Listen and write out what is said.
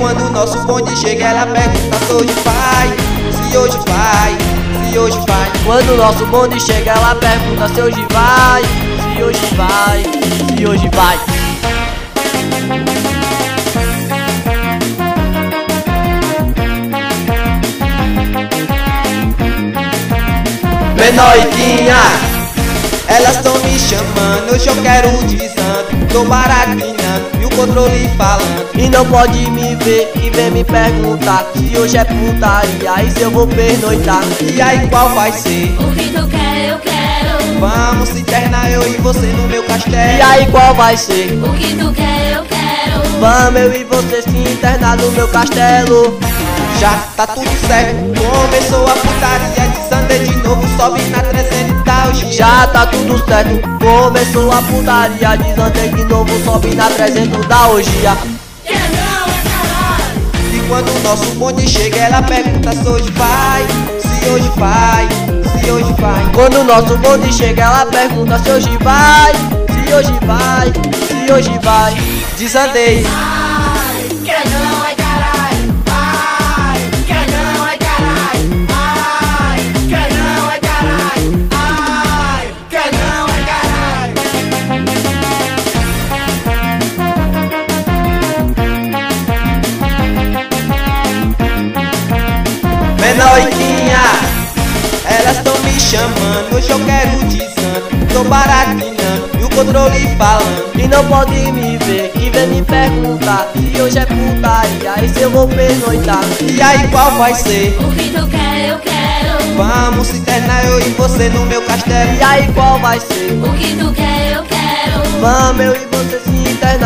quando o nosso bonde chega, ela pergunta se hoje vai, se hoje vai, se hoje vai. Quando o nosso bonde chega, ela pergunta se hoje vai, se hoje vai, se hoje vai. Menoiquinha, elas tão me chamando, hoje eu quero desando. Tô baratinando e o controle falando. E não pode me ver e vem me perguntar se hoje é putaria e se eu vou pernoitar. E aí qual vai ser? O que tu quer, eu quero. Vamos se internar eu e você no meu castelo. E aí qual vai ser? O que tu quer, eu quero. Vamos eu e você se internar no meu castelo. Já tá tudo certo, começou a putaria. Desandei de novo, sobe na 300 e tal. Já tá tudo certo, começou a putaria. Desandei de novo, sobe na 300 da orgia. E quando o nosso bonde chega, ela pergunta se hoje vai, se hoje vai, se hoje vai. Quando o nosso bonde chega, ela pergunta se hoje vai, se hoje vai, se hoje vai. Desandei. Ai, quer não, é caralho. Ai, quer não, é caralho. Ai, quer não, é caralho. Ai, quer não, é caralho. Menoiquinha, elas tão me chamando, hoje eu quero desando. Tô baratinando e o controle falando. E não pode me ver e vem me perguntar se hoje é putaria e se eu vou pernoitar. E aí qual vai ser? O que tu quer, eu quero. Vamos se internar eu e você no meu castelo. E aí qual vai ser? O que tu quer, eu quero. Vamos eu e você se internar.